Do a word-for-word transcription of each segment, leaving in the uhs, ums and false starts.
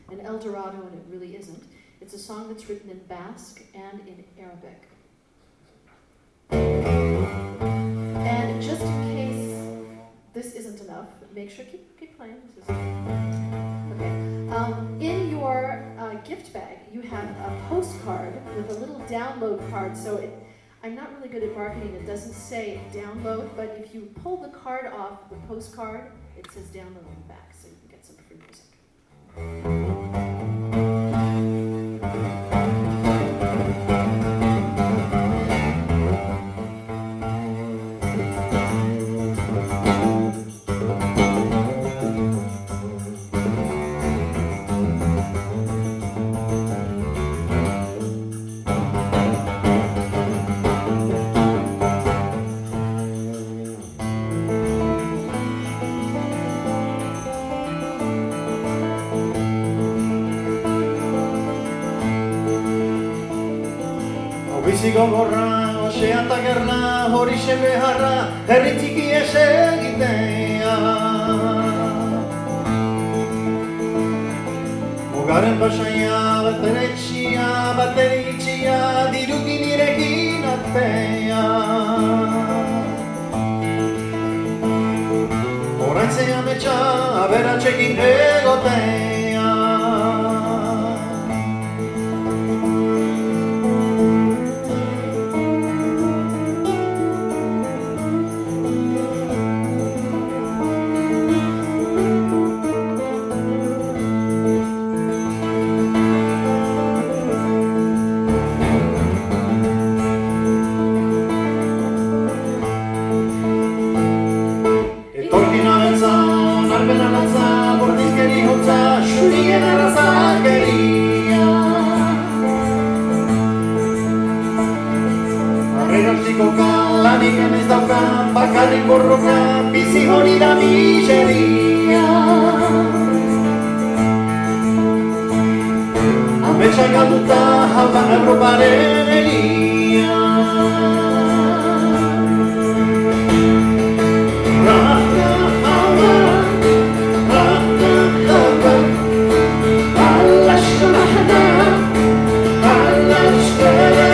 an El Dorado, and it really isn't. It's a song that's written in Basque and in Arabic. And just in case this isn't enough, make sure, keep, keep playing. This is, okay. Um, in your uh, gift bag, you have a postcard with a little download card. So it, I'm not really good at marketing. It doesn't say download, but if you pull the card off the postcard, it says download on the back, so you can get some free music. Gogorra, osean ta gerra, horixe beharra, herri txiki ez egitea. Mugaren basaia, baten etxia, baten itxia, dirukin irekin atea. Horaitzean etxa, aberatxekin egotea. Bakarrik borroka, bizi hori da miseria. Ametsak galduta, hau da Europaren egia. Rata, hau da, rata, hau da, alasko da, alasko da.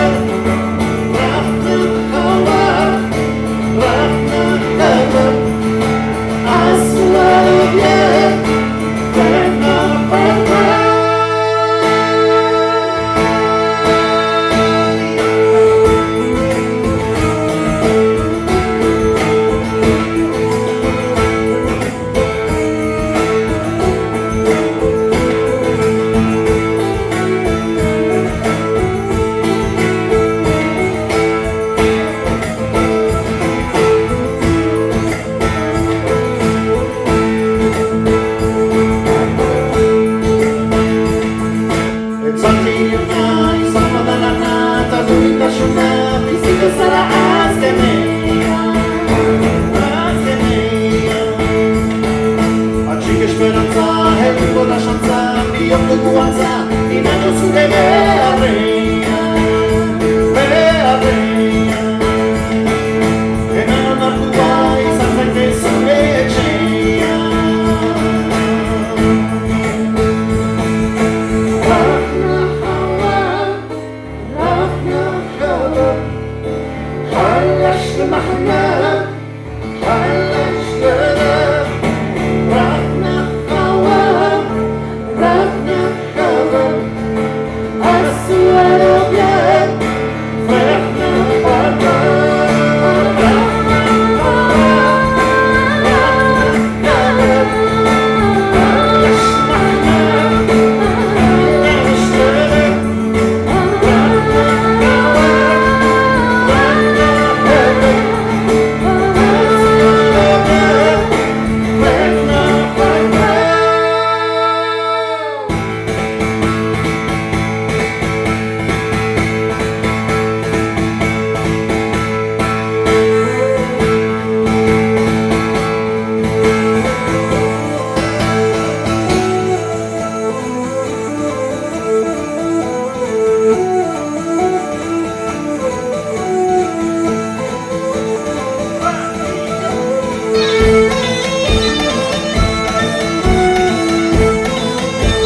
Esperanza, herriko da xantza, bihoteko atza, inaino zure